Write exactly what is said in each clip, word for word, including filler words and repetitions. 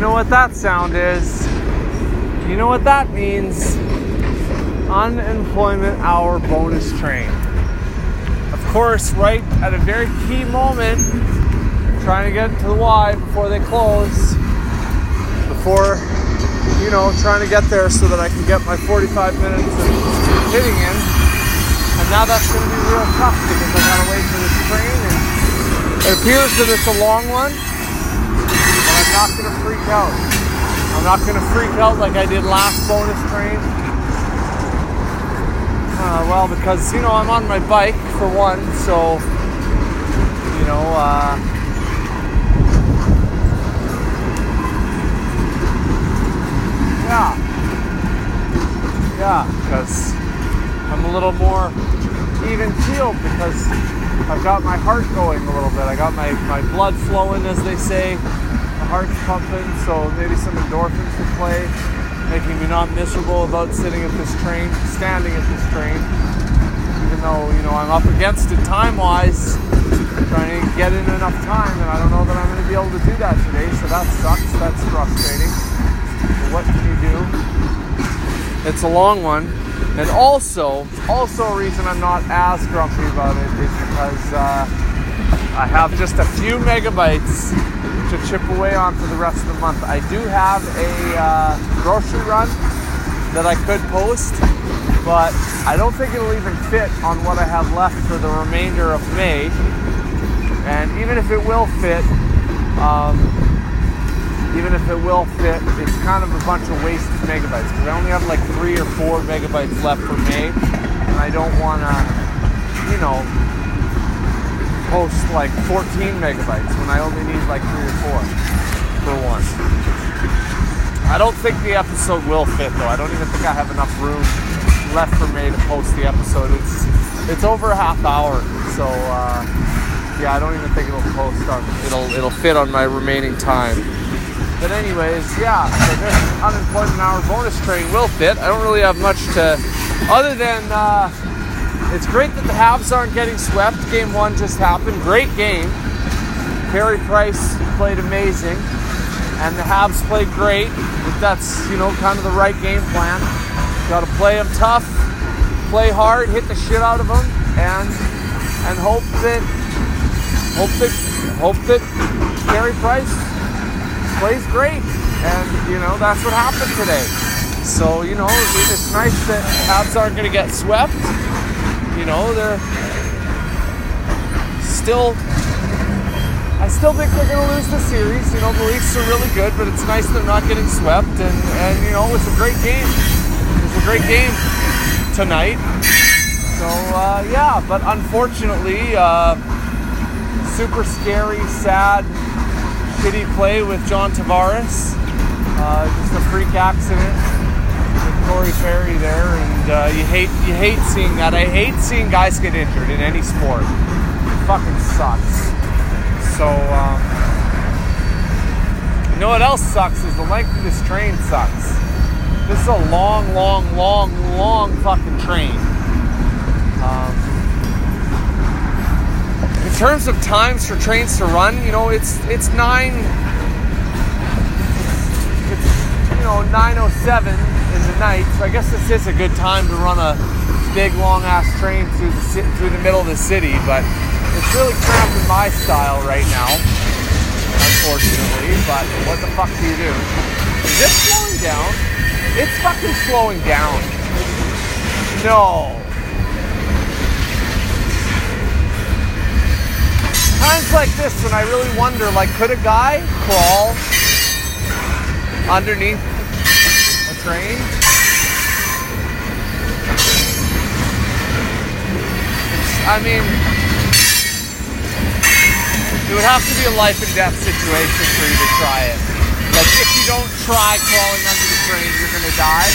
know what that sound is? You know what that means? Unemployment hour bonus train. Of course, right at a very key moment, trying to get to the Y before they close, before, you know, trying to get there so that I can get my forty-five minutes of hitting in. And now that's going to be real tough because I gotta wait for this train, and it appears that it's a long one, but I'm not going to freak out. I'm not going to freak out like I did last bonus train. Uh, well, because, you know, I'm on my bike for one, so, you know, uh, yeah, yeah, because I'm a little more even-keeled because I've got my heart going a little bit. I got my, my blood flowing, as they say. The heart's pumping, so maybe some endorphins would play, making me not miserable about sitting at this train, standing at this train, even though, you know, I'm up against it time-wise, trying to get in enough time, and I don't know that I'm going to be able to do that today, so that sucks. That's frustrating. But what can you do? It's a long one. And also, also a reason I'm not as grumpy about it is because uh, I have just a few megabytes to chip away on for the rest of the month. I do have a uh, grocery run that I could post, but I don't think it'll even fit on what I have left for the remainder of May. And even if it will fit, um, even if it will fit, it's kind of a bunch of wasted megabytes because I only have like three or four megabytes left for May, and I don't want to, you know, post like fourteen megabytes when I only need like three or four for one. I don't think the episode will fit though. I don't even think I have enough room left for May to post the episode. It's it's over a half hour, so uh, yeah, I don't even think it'll post on. It'll it'll fit on my remaining time. But anyways, yeah, so this unemployment hour bonus train will fit. I don't really have much to, other than, uh, it's great that the Habs aren't getting swept. Game one just happened. Great game. Carey Price played amazing. And the Habs played great. But that's, you know, kind of the right game plan. Got to play them tough, play hard, hit the shit out of them, and and hope that, hope that, hope that Carey Price plays great, and you know that's what happened today. So you know it's nice that Habs aren't going to get swept. You know they're still. I still think they're going to lose the series. You know the Leafs are really good, but it's nice they're not getting swept. And and you know it was a great game. It was a great game tonight. So uh, yeah, but unfortunately, uh, super scary, sad. Shitty play with John Tavares. Uh, just a freak accident with Corey Perry there, and uh, you hate you hate seeing that. I hate seeing guys get injured in any sport. It fucking sucks. So, um, you know what else sucks is the length of this train sucks. This is a long, long, long, long fucking train. Um, In terms of times for trains to run, you know, it's it's nine, it's, you know, nine oh seven in the night. So I guess this is a good time to run a big, long-ass train through the through the middle of the city. But it's really cramping my style right now, unfortunately. But what the fuck do you do? Is it slowing down? It's fucking slowing down. No. Times like this when I really wonder, like, could a guy crawl underneath a train? It's, I mean, it would have to be a life and death situation for you to try it. Like, if you don't try crawling under the train, you're gonna die.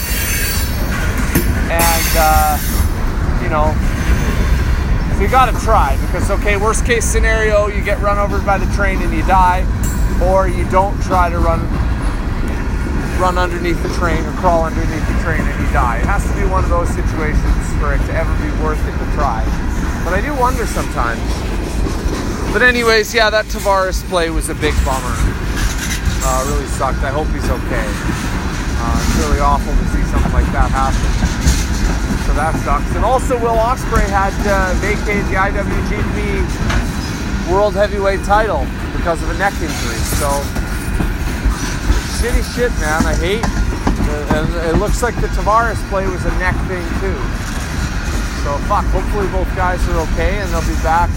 And, uh, you know, so you gotta try, because, okay, worst case scenario, you get run over by the train and you die, or you don't try to run run underneath the train or crawl underneath the train and you die. It has to be one of those situations for it to ever be worth it to try. But I do wonder sometimes. But anyways, yeah, that Tavares play was a big bummer. uh, really sucked. I hope he's okay. Uh, it's really awful to see something like that happen. So that sucks. And also, Will Ospreay had uh, vacated the I W G P World Heavyweight title because of a neck injury. So, shitty shit, man. I hate. Uh, and it looks like the Tavares play was a neck thing too. So fuck. Hopefully both guys are okay and they'll be back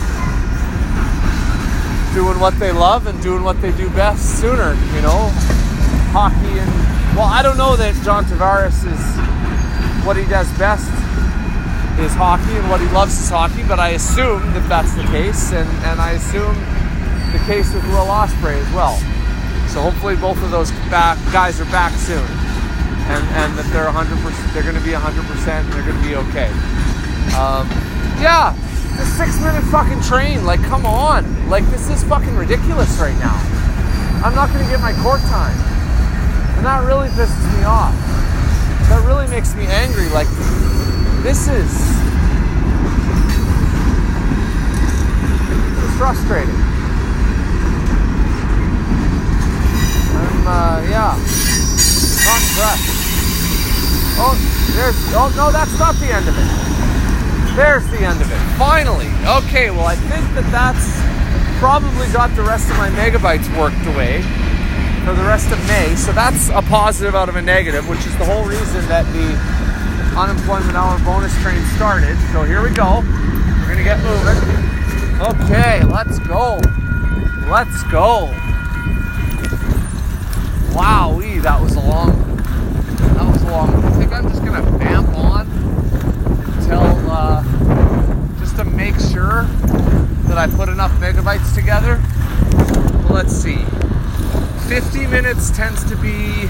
doing what they love and doing what they do best sooner. You know, hockey and well, I don't know that John Tavares is what he does best is hockey and what he loves is hockey, but I assume that that's the case, and and I assume the case with Will Ospreay as well. So hopefully both of those back guys are back soon. And, and that they're one hundred percent, they're going to be one hundred percent and they're going to be okay. Um, yeah, the six minute fucking train, like, come on. Like, this is fucking ridiculous right now. I'm not going to get my court time. And that really pisses me off. That really makes me angry. Like, this is, it's frustrating. I'm, uh, yeah, not impressed. Oh, there's, oh no, that's not the end of it. There's the end of it. Finally. Okay, well, I think that that's probably got the rest of my megabytes worked away for the rest of May. So that's a positive out of a negative, which is the whole reason that the unemployment hour bonus train started. So here we go. We're going to get moving. Okay, let's go. Let's go. Wowee, that was a long That was a long one. I think I'm just going to vamp on until, uh, just to make sure that I put enough megabytes together. Well, let's see. fifty minutes tends to be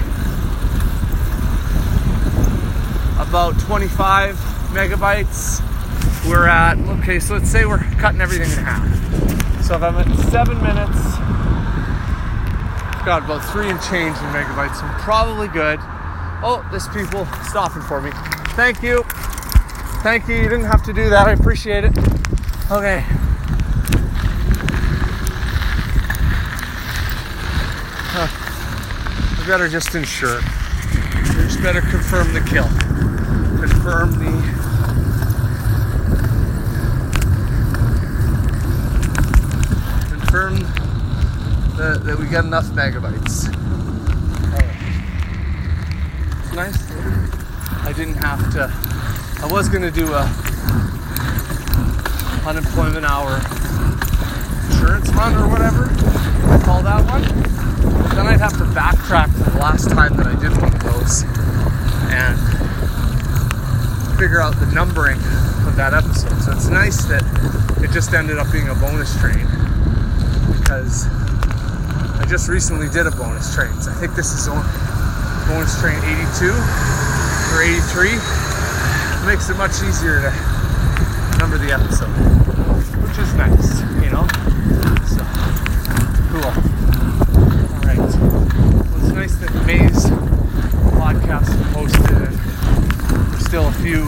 about twenty-five megabytes. We're at, okay, so let's say we're cutting everything in half. So if I'm at seven minutes, I've got about three and change in megabytes. I'm probably good. Oh, there's people stopping for me. Thank you. Thank you. You didn't have to do that. I appreciate it. Okay. Huh. I better just ensure. I just better confirm the kill. Confirm the... Confirm the, that we got enough megabytes. Nice. I didn't have to. I was going to do a unemployment hour insurance run or whatever I call that one. But then I'd have to backtrack to the last time that I did one of those and figure out the numbering of that episode. So it's nice that it just ended up being a bonus train, because I just recently did a bonus train. So I think this is on bonus train eighty-two or eighty-three. It makes it much easier to number the episode, which is nice, you know. So cool. All right. Well, it's nice that May's podcast is posted, and there's still a few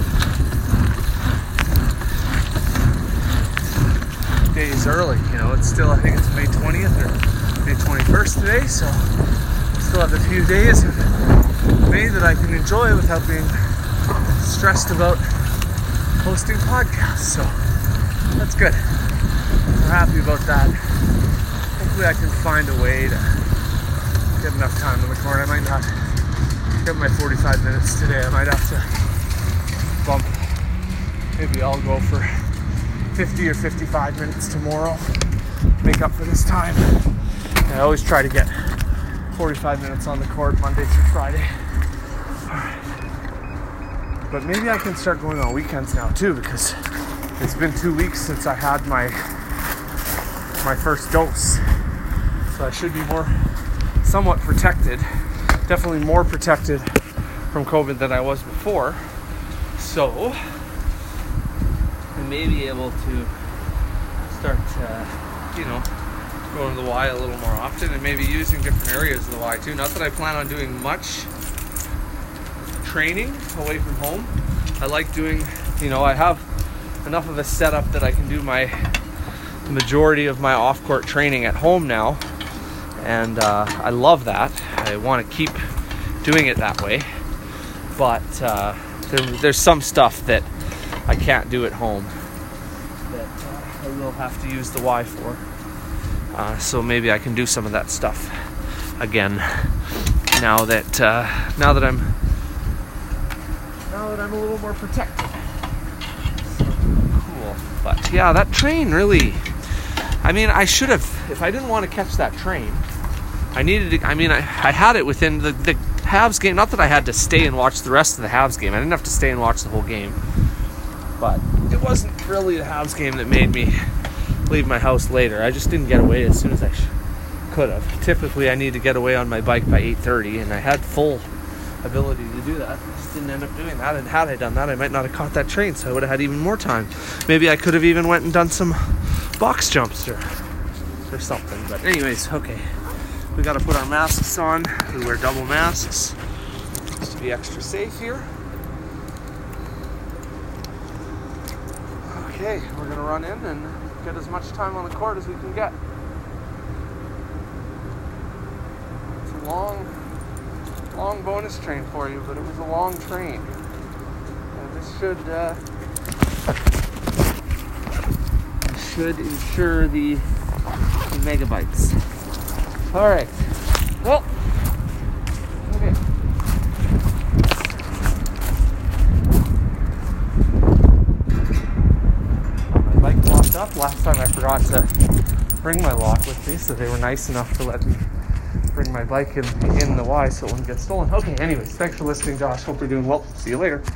days early. You know, it's still, I think it's May twentieth or May twenty-first today, so still have a few days of May that I can enjoy without being stressed about posting podcasts. So that's good. I'm happy about that. Hopefully I can find a way to get enough time on the corner. I might not get my forty-five minutes today. I might have to bump. Maybe I'll go for fifty or fifty-five minutes tomorrow. Make up for this time. And I always try to get forty-five minutes on the court Monday through Friday. Alright. But maybe I can start going on weekends now too, because it's been two weeks since I had my my first dose. So I should be more somewhat protected. Definitely more protected from COVID than I was before. So I may be able to start uh, you know, going to the Y a little more often, and maybe using different areas of the Y too. Not that I plan on doing much training away from home. I like doing, you know, I have enough of a setup that I can do my majority of my off-court training at home now, and uh, I love that. I want to keep doing it that way, but uh, there, there's some stuff that I can't do at home that uh, I will have to use the Y for. Uh, so maybe I can do some of that stuff again now that uh, now that I'm now that I'm a little more protected. So, cool. But yeah, that train really. I mean, I should have. If I didn't want to catch that train, I needed to. I mean, I, I had it within the the Habs game. Not that I had to stay and watch the rest of the Habs game. I didn't have to stay and watch the whole game. But it wasn't really the Habs game that made me leave my house later. I just didn't get away as soon as I sh- could have. Typically, I need to get away on my bike by eight thirty, and I had full ability to do that. I just didn't end up doing that, and had I done that, I might not have caught that train, so I would have had even more time. Maybe I could have even went and done some box jumps or, or something. But anyways, okay. We got to put our masks on. We wear double masks just to be extra safe here. Okay, we're going to run in and get as much time on the court as we can get. It's a long, long bonus train for you, but it was a long train. And this should, uh, should ensure the, the megabytes. All right. Well, okay. Up. Last time I forgot to bring my lock with me, so they were nice enough to let me bring my bike in, in the Y so it wouldn't get stolen. Okay, anyways, thanks for listening, Josh. Hope you're doing well. See you later.